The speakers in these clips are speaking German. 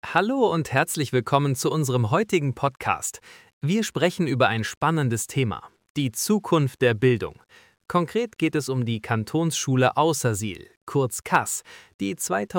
Hallo und herzlich willkommen zu unserem heutigen Podcast. Wir sprechen über ein spannendes Thema, die Zukunft der Bildung. Konkret geht es um die Kantonsschule Aussersihl, kurz KAS, die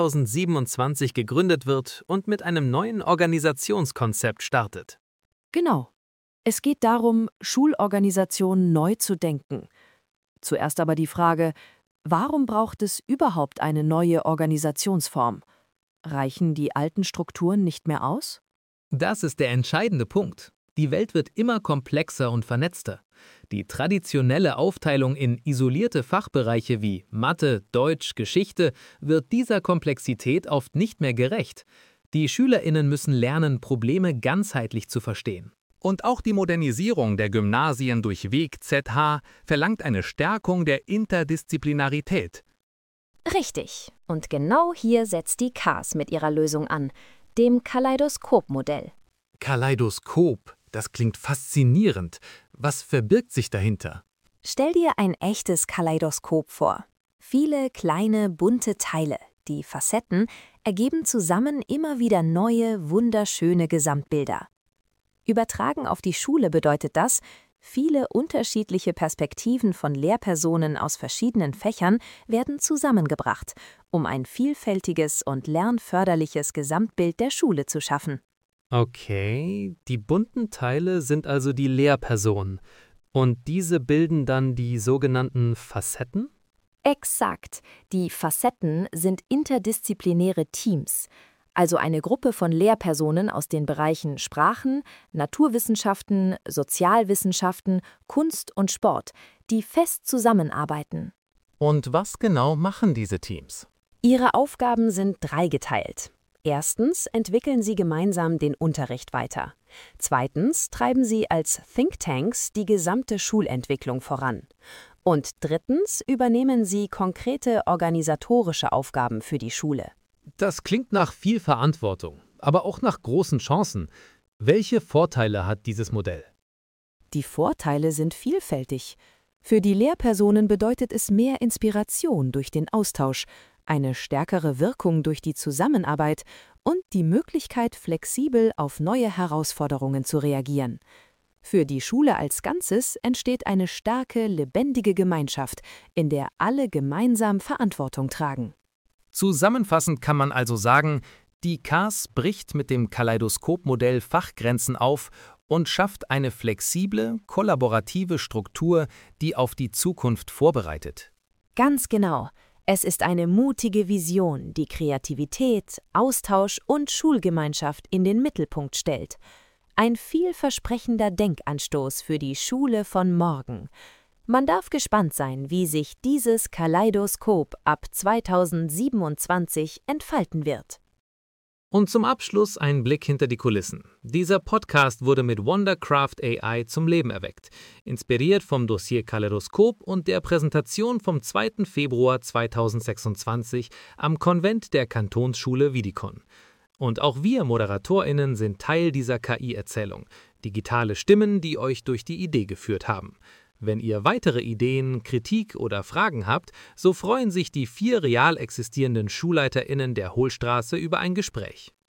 2027 gegründet wird und mit einem neuen Organisationskonzept startet. Genau. Es geht darum, Schulorganisationen neu zu denken. Zuerst aber die Frage, warum braucht es überhaupt eine neue Organisationsform? Reichen die alten Strukturen nicht mehr aus? Das ist der entscheidende Punkt. Die Welt wird immer komplexer und vernetzter. Die traditionelle Aufteilung in isolierte Fachbereiche wie Mathe, Deutsch, Geschichte wird dieser Komplexität oft nicht mehr gerecht. Die SchülerInnen müssen lernen, Probleme ganzheitlich zu verstehen. Und auch die Modernisierung der Gymnasien durch Weg ZH verlangt eine Stärkung der Interdisziplinarität. Richtig. Und genau hier setzt die KAS mit ihrer Lösung an, dem Kaleidoskop-Modell. Kaleidoskop, das klingt faszinierend. Was verbirgt sich dahinter? Stell dir ein echtes Kaleidoskop vor. Viele kleine, bunte Teile, die Facetten, ergeben zusammen immer wieder neue, wunderschöne Gesamtbilder. Übertragen auf die Schule bedeutet das, viele unterschiedliche Perspektiven von Lehrpersonen aus verschiedenen Fächern werden zusammengebracht, um ein vielfältiges und lernförderliches Gesamtbild der Schule zu schaffen. Okay, die bunten Teile sind also die Lehrpersonen. Und diese bilden dann die sogenannten Facetten? Exakt. Die Facetten sind interdisziplinäre Teams, also eine Gruppe von Lehrpersonen aus den Bereichen Sprachen, Naturwissenschaften, Sozialwissenschaften, Kunst und Sport, die fest zusammenarbeiten. Und was genau machen diese Teams? Ihre Aufgaben sind dreigeteilt. Erstens entwickeln sie gemeinsam den Unterricht weiter. Zweitens treiben sie als Thinktanks die gesamte Schulentwicklung voran. Und drittens übernehmen sie konkrete organisatorische Aufgaben für die Schule. Das klingt nach viel Verantwortung, aber auch nach großen Chancen. Welche Vorteile hat dieses Modell? Die Vorteile sind vielfältig. Für die Lehrpersonen bedeutet es mehr Inspiration durch den Austausch, eine stärkere Wirkung durch die Zusammenarbeit und die Möglichkeit, flexibel auf neue Herausforderungen zu reagieren. Für die Schule als Ganzes entsteht eine starke, lebendige Gemeinschaft, in der alle gemeinsam Verantwortung tragen. Zusammenfassend kann man also sagen, die KAS bricht mit dem Kaleidoskopmodell Fachgrenzen auf und schafft eine flexible, kollaborative Struktur, die auf die Zukunft vorbereitet. Ganz genau. Es ist eine mutige Vision, die Kreativität, Austausch und Schulgemeinschaft in den Mittelpunkt stellt. Ein vielversprechender Denkanstoß für die Schule von morgen. Man darf gespannt sein, wie sich dieses Kaleidoskop ab 2027 entfalten wird. Und zum Abschluss ein Blick hinter die Kulissen. Dieser Podcast wurde mit Wondercraft AI zum Leben erweckt, inspiriert vom Dossier Kaleidoskop und der Präsentation vom 2. Februar 2026 am Konvent der Kantonsschule Wiedikon. Und auch wir ModeratorInnen sind Teil dieser KI-Erzählung, digitale Stimmen, die euch durch die Idee geführt haben. Wenn ihr weitere Ideen, Kritik oder Fragen habt, so freuen sich die 4 real existierenden SchulleiterInnen der Hohlstraße über ein Gespräch.